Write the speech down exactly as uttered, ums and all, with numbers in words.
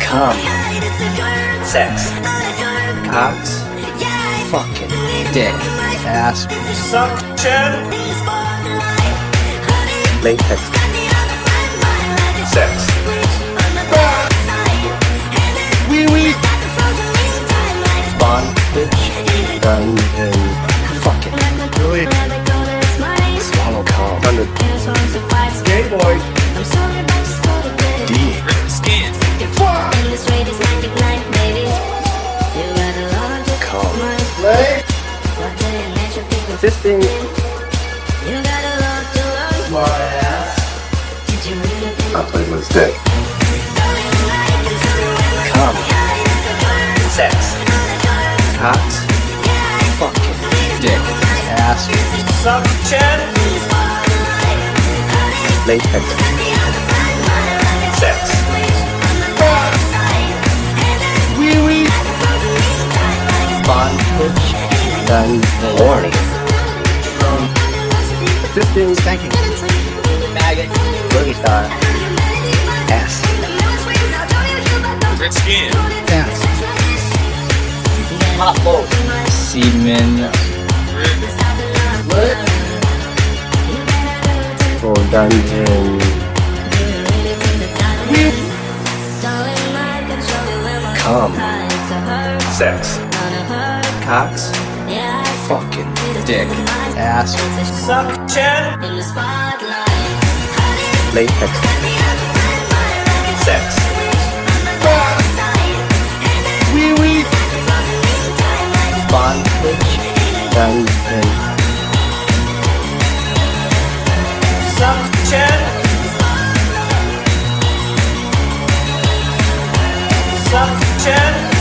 Cum. Sex. Cocks. Fucking dick. Ass. Suction. Latex. Sex. Wee wee. Bondage. Dungeon. Fucking. Really? Swallow cum. Thunder. Gay boy. D. Skin. Cum. Play. Fisting. Smart ass. I played with his dick. Cum. Sex. Cocks. Fucking dick. Ass. Suction. Latex. Sex. Wee wee. Bondage. Dungeon. Horny. Fisting. Spanking. Maggot. Boogie star. Ass. Red skin. Dance. Hot boat. Semen. For dungeon. Cum. Sex. Cocks. Fucking dick. Ass. Suction. Latex. Sex. Wee wee. Bondage. Dungeon. Suction. Suction.